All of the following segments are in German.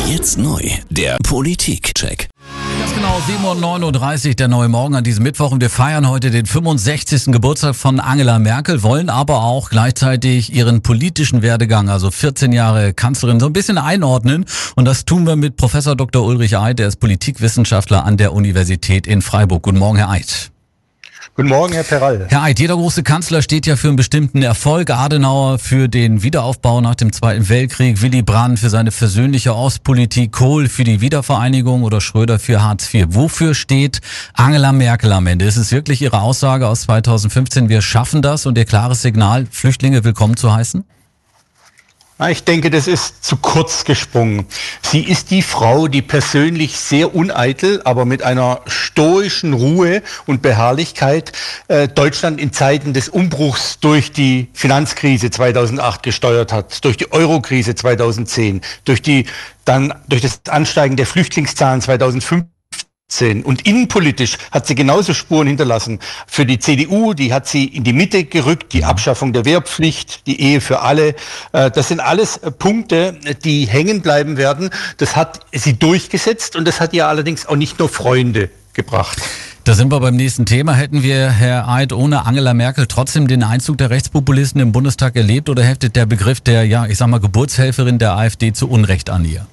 Jetzt neu, der Politik-Check. Ganz genau, 7:39 Uhr, der neue Morgen an diesem Mittwoch, und wir feiern heute den 65. Geburtstag von Angela Merkel, wollen aber auch gleichzeitig ihren politischen Werdegang, also 14 Jahre Kanzlerin, so ein bisschen einordnen, und das tun wir mit Professor Dr. Ulrich Eid, der ist Politikwissenschaftler an der Universität in Freiburg. Guten Morgen, Herr Eid. Guten Morgen, Herr Peral. Herr Eid, jeder große Kanzler steht ja für einen bestimmten Erfolg. Adenauer für den Wiederaufbau nach dem Zweiten Weltkrieg, Willy Brandt für seine versöhnliche Ostpolitik, Kohl für die Wiedervereinigung oder Schröder für Hartz IV. Wofür steht Angela Merkel am Ende? Ist es wirklich Ihre Aussage aus 2015, wir schaffen das, und Ihr klares Signal, Flüchtlinge willkommen zu heißen? Ich denke, das ist zu kurz gesprungen. Sie ist die Frau, die persönlich sehr uneitel, aber mit einer stoischen Ruhe und Beharrlichkeit Deutschland in Zeiten des Umbruchs durch die Finanzkrise 2008 gesteuert hat, durch die Eurokrise 2010, durch das Ansteigen der Flüchtlingszahlen 2015. Und innenpolitisch hat sie genauso Spuren hinterlassen. Für die CDU, die hat sie in die Mitte gerückt, die Abschaffung der Wehrpflicht, die Ehe für alle. Das sind alles Punkte, die hängen bleiben werden. Das hat sie durchgesetzt, und das hat ihr allerdings auch nicht nur Freunde gebracht. Da sind wir beim nächsten Thema. Hätten wir, Herr Eid, ohne Angela Merkel trotzdem den Einzug der Rechtspopulisten im Bundestag erlebt, oder heftet der Begriff der, Geburtshelferin der AfD zu Unrecht an ihr?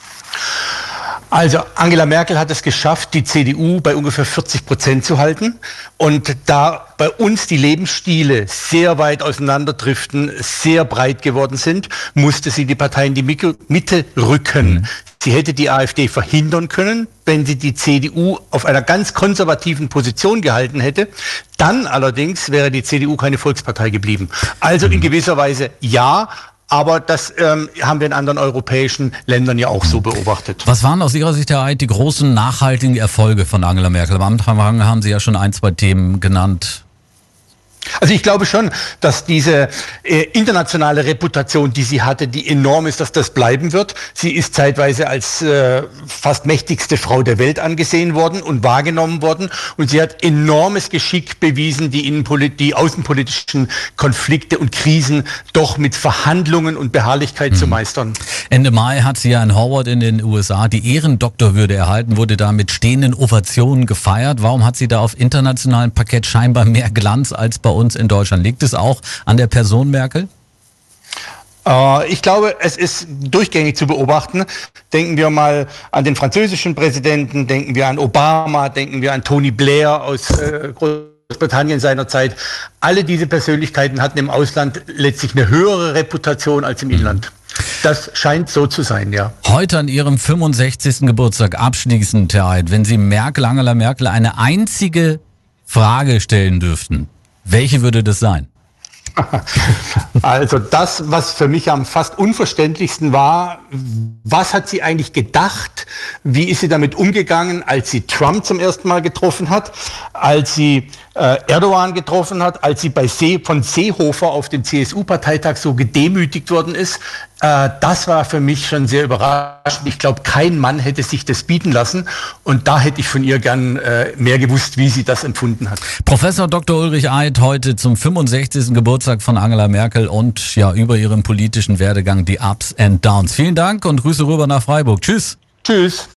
Also Angela Merkel hat es geschafft, die CDU bei ungefähr 40% zu halten. Und da bei uns die Lebensstile sehr weit auseinanderdriften, sehr breit geworden sind, musste sie die Partei in die Mitte rücken. Sie hätte die AfD verhindern können, wenn sie die CDU auf einer ganz konservativen Position gehalten hätte. Dann allerdings wäre die CDU keine Volkspartei geblieben. Also in gewisser Weise ja. Aber das haben wir in anderen europäischen Ländern ja auch so beobachtet. Was waren aus Ihrer Sicht, Herr Eid, die großen nachhaltigen Erfolge von Angela Merkel? Am Anfang haben Sie ja schon ein, zwei Themen genannt. Also ich glaube schon, dass diese internationale Reputation, die sie hatte, die enorm ist, dass das bleiben wird. Sie ist zeitweise als fast mächtigste Frau der Welt angesehen worden und wahrgenommen worden. Und sie hat enormes Geschick bewiesen, die außenpolitischen Konflikte und Krisen doch mit Verhandlungen und Beharrlichkeit zu meistern. Ende Mai hat sie ja in Howard in den USA die Ehrendoktorwürde erhalten, wurde da mit stehenden Ovationen gefeiert. Warum hat sie da auf internationalem Parkett scheinbar mehr Glanz als bei uns in Deutschland? Liegt es auch an der Person Merkel? Ich glaube, es ist durchgängig zu beobachten. Denken wir mal an den französischen Präsidenten, denken wir an Obama, denken wir an Tony Blair aus Großbritannien seinerzeit. Alle diese Persönlichkeiten hatten im Ausland letztlich eine höhere Reputation als im Inland. Das scheint so zu sein, ja. Heute an Ihrem 65. Geburtstag abschließend, Herr Eid, wenn Sie Angela Merkel eine einzige Frage stellen dürften, welche würde das sein? Also das, was für mich am fast unverständlichsten war, was hat sie eigentlich gedacht? Wie ist sie damit umgegangen, als sie Trump zum ersten Mal getroffen hat, als sie Erdogan getroffen hat, als sie von Seehofer auf dem CSU-Parteitag so gedemütigt worden ist? Das war für mich schon sehr überraschend. Ich glaube, kein Mann hätte sich das bieten lassen, und da hätte ich von ihr gern mehr gewusst, wie sie das empfunden hat. Professor Dr. Ulrich Eid heute zum 65. Geburtstag von Angela Merkel und ja über ihren politischen Werdegang, die Ups and Downs. Vielen Dank und Grüße rüber nach Freiburg. Tschüss. Tschüss.